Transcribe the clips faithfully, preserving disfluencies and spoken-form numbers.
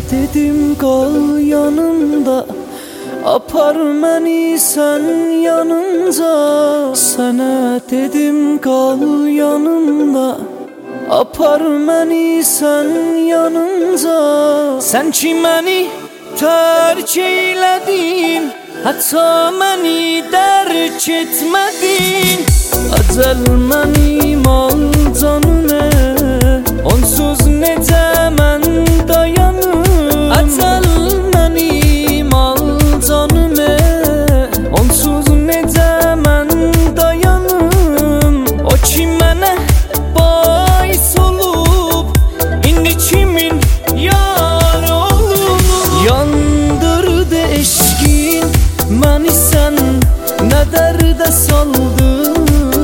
dedim qal yanımda, apar məni sən yanınca. Sənə dedim qal yanımda, apar məni sən yanınca. Sən ki məni tərk eylədin, hətta məni dərk etmədin. Əcəl mənim al canına, onsuz necə mən dayanım. Əcəl mənim al canına, onsuz necə mən dayanım. O ki mənə bais olub, indi kimin yar olub. Yandırdı eşkin məni sən, nə dərdə saldın.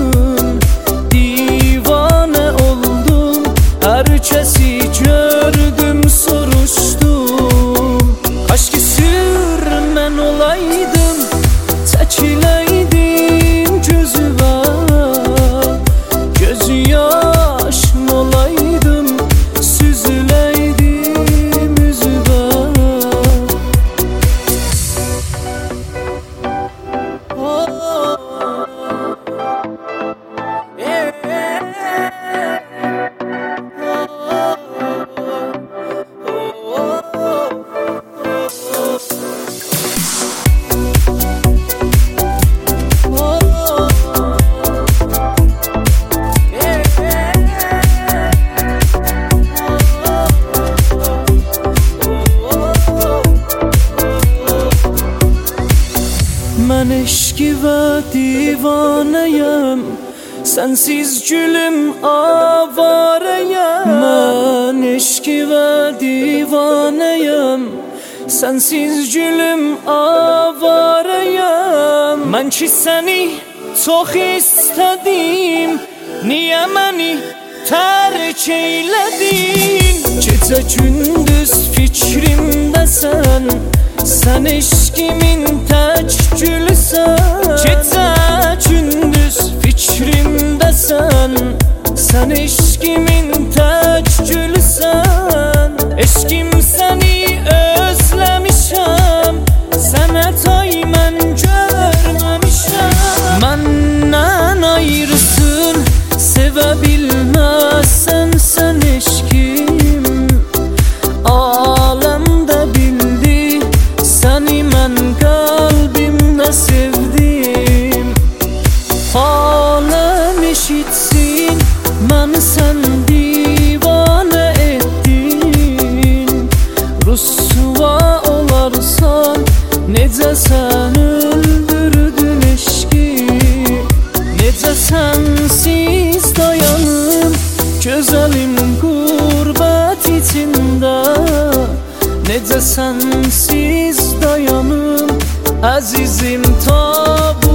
Divanə oldum, hər kəsi gördüm soruşdum. Kaş ki sürmən olaydım, çəkiləydim gözüvə. Gözü yaşım olaydım, süzüləydim üzüvə. Mən eşqi və divanəyəm, sənsiz gülüm avarəyəm. Mən eşqi və divanəyəm, sənsiz gülüm avarəyəm. Mən ki səni çox istədim, niyə məni tərk eylədin? Gecə gündüz fikrimdəsən, sən eşqimin tək gülüsən. Gecə gündüz fikrimdəsən, sən eşqimin tək gülüsən. Eşqim səni özləmişəm, sənə tay mən görməmişəm. Məndən ayrısın, sevə bilməzsən sən eşqim. Aləmdə bildi, səni mən qəlbimdə sevdim. Aləm eşitsin, məni sən divanə etdin. Rüsva olarsan, necə sən öldürdün eşqi. Necə sənsiz dayanım, gözəlim qürbət içində. Necə sənsiz dayanım, əzizim tab